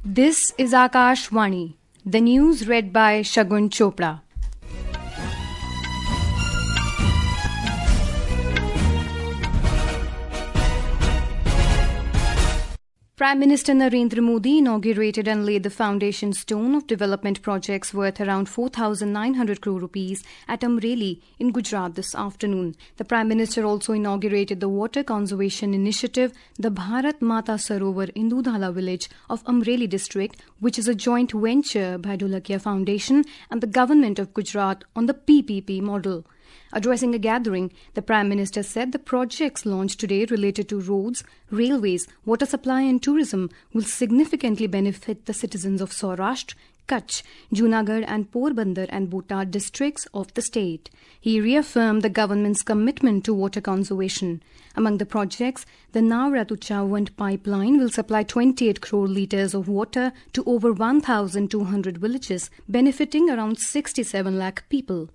This is Akashvani, the news read by Shagun Chopra. Prime Minister Narendra Modi inaugurated and laid the foundation stone of development projects worth around 4,900 crore rupees at Amreli in Gujarat this afternoon. The Prime Minister also inaugurated the water conservation initiative, the Bharat Mata Sarovar in Dudhala village of Amreli district, which is a joint venture by Dholakia Foundation and the Government of Gujarat on the PPP model. Addressing a gathering, the Prime Minister said the projects launched today related to roads, railways, water supply and tourism will significantly benefit the citizens of Saurashtra, Kutch, Junagadh and Porbandar and Botad districts of the state. He reaffirmed the government's commitment to water conservation. Among the projects, the Navra to Chawand pipeline will supply 28 crore litres of water to over 1,200 villages, benefiting around 67 lakh people.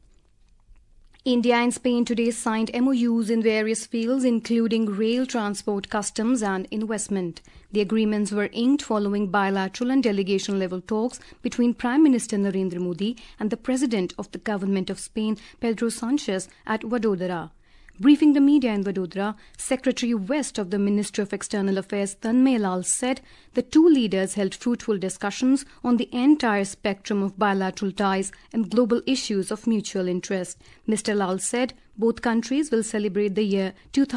India and Spain today signed MOUs in various fields including rail transport, customs and investment. The agreements were inked following bilateral and delegation-level talks between Prime Minister Narendra Modi and the President of the Government of Spain, Pedro Sanchez, at Vadodara. Briefing the media in Vadodara, Secretary West of the Ministry of External Affairs Tanmay Lal said the two leaders held fruitful discussions on the entire spectrum of bilateral ties and global issues of mutual interest. Mr. Lal said both countries will celebrate the year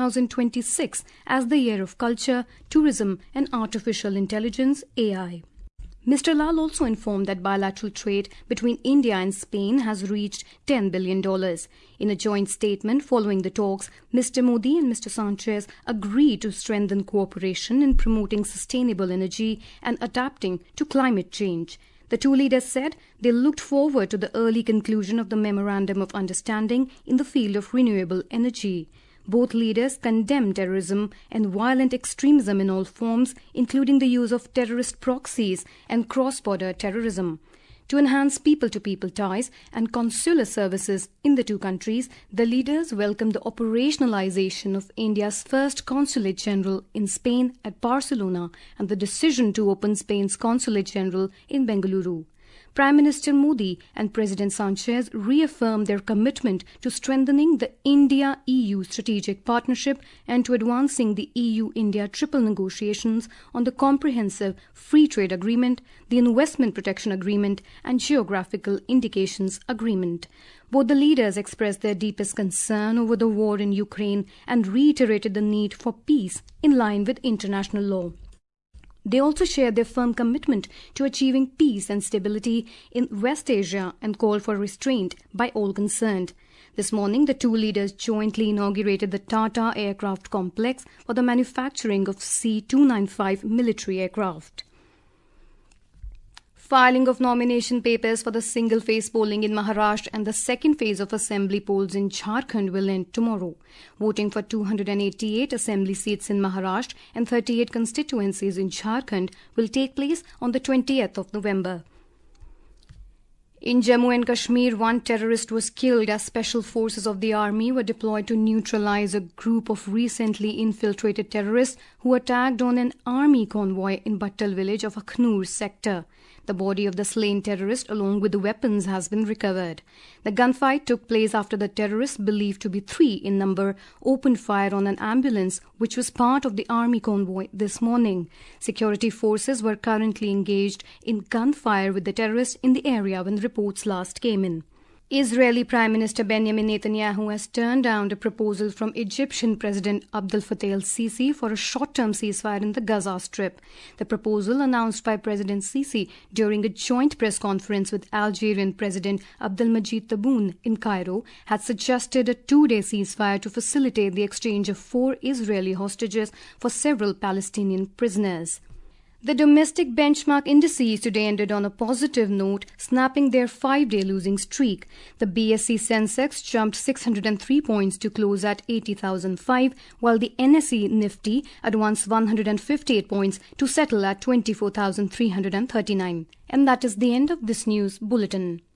2026 as the year of culture, tourism and artificial intelligence (AI). Mr. Lal also informed that bilateral trade between India and Spain has reached $10 billion. In a joint statement following the talks, Mr. Modi and Mr. Sanchez agreed to strengthen cooperation in promoting sustainable energy and adapting to climate change. The two leaders said they looked forward to the early conclusion of the Memorandum of Understanding in the field of renewable energy. Both leaders condemned terrorism and violent extremism in all forms, including the use of terrorist proxies and cross-border terrorism. To enhance people-to-people ties and consular services in the two countries, the leaders welcomed the operationalization of India's first Consulate General in Spain at Barcelona and the decision to open Spain's Consulate General in Bengaluru. Prime Minister Modi and President Sanchez reaffirmed their commitment to strengthening the India-EU strategic partnership and to advancing the EU-India triple negotiations on the Comprehensive Free Trade Agreement, the Investment Protection Agreement and Geographical Indications Agreement. Both the leaders expressed their deepest concern over the war in Ukraine and reiterated the need for peace in line with international law. They also shared their firm commitment to achieving peace and stability in West Asia and called for restraint by all concerned. This morning, the two leaders jointly inaugurated the Tata Aircraft Complex for the manufacturing of C-295 military aircraft. Filing of nomination papers for the single-phase polling in Maharashtra and the second phase of assembly polls in Jharkhand will end tomorrow. Voting for 288 assembly seats in Maharashtra and 38 constituencies in Jharkhand will take place on the 20th of November. In Jammu and Kashmir, one terrorist was killed as special forces of the army were deployed to neutralize a group of recently infiltrated terrorists who attacked on an army convoy in Battal village of Akhnur sector. The body of the slain terrorist along with the weapons has been recovered. The gunfight took place after the terrorists, believed to be 3 in number, opened fire on an ambulance which was part of the army convoy this morning. Security forces were currently engaged in gunfire with the terrorists in the area when reports last came in. Israeli Prime Minister Benjamin Netanyahu has turned down a proposal from Egyptian President Abdel Fattah el-Sisi for a short-term ceasefire in the Gaza Strip. The proposal, announced by President Sisi during a joint press conference with Algerian President Abdelmadjid Tebboune in Cairo, had suggested a 2-day ceasefire to facilitate the exchange of 4 Israeli hostages for several Palestinian prisoners. The domestic benchmark indices today ended on a positive note, snapping their 5-day losing streak. The BSE Sensex jumped 603 points to close at 80,005, while the NSE Nifty advanced 158 points to settle at 24,339. And that is the end of this news bulletin.